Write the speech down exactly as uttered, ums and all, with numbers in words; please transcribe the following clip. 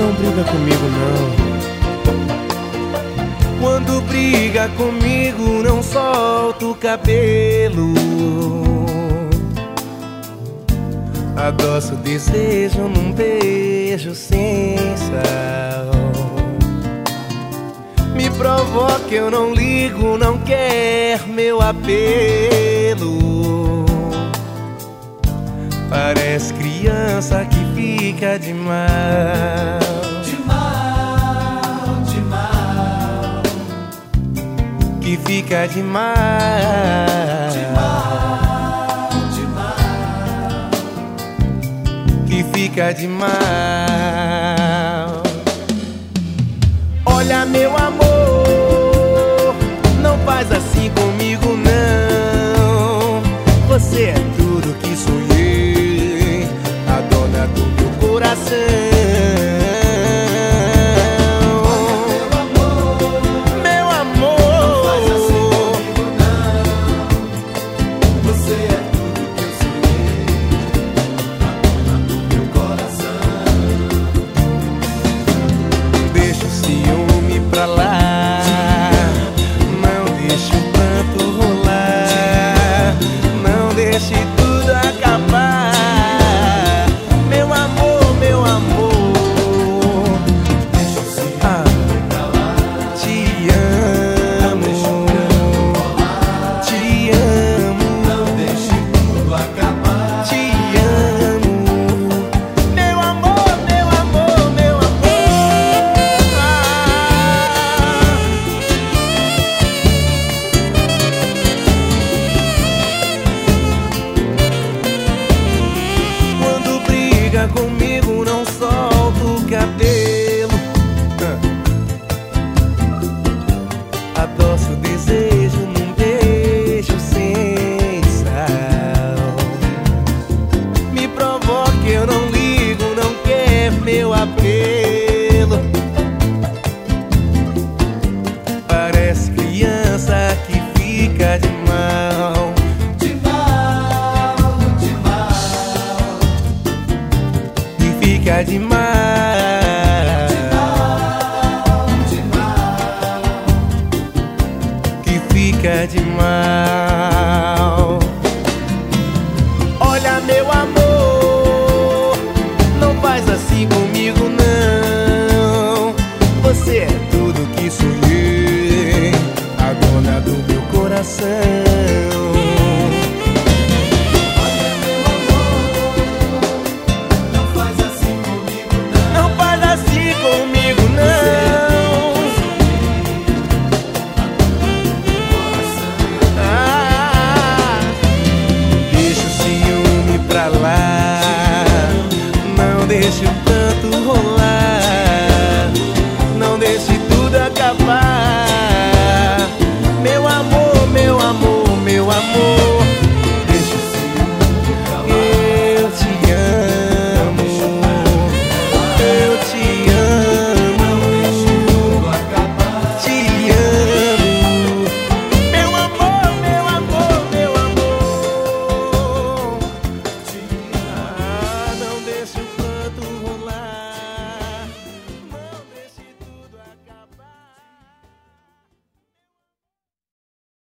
não briga comigo não. Quando briga comigo não solta o cabelo. Adoço o desejo num beijo sem sal. Me provoca, eu não ligo, não quer meu apelo. Parece criança que fica de mal. De mal, de mal. Que fica de mal. De mal, de mal. Que fica de mal. Olha, meu amor, não faz assim comigo não. Você é tudo que sonhei, a dona do meu coração. Meu amor, não faz assim comigo não. Você é tudo que eu sonhei, a dona do meu coração. deixa o ciúme pra lá, não deixe o pranto rolar, não deixe tudo acabar. Meu amor, meu amor, Deixa o ciúme ah, pra lá. te Não deixa o pranto rolar. amo, te amo, Não deixe tudo acabar. te amo. Meu amor, meu amor, meu amor. Ah. Quando briga comigo não solta o cabelo. Adoço o desejo num beijo sem sal. Me provoca, eu não ligo, não quer meu apelo. Parece criança que fica de mal. De mal, de mal. Que fica de mal. De mal. Que fica de mal. Olha, meu amor, não faz assim comigo não. Você é tudo que sonhei, a dona do meu coração. Olha, meu amor, não faz assim comigo não. Não faz assim comigo não. Ah, deixa o ciúme pra lá, não deixa o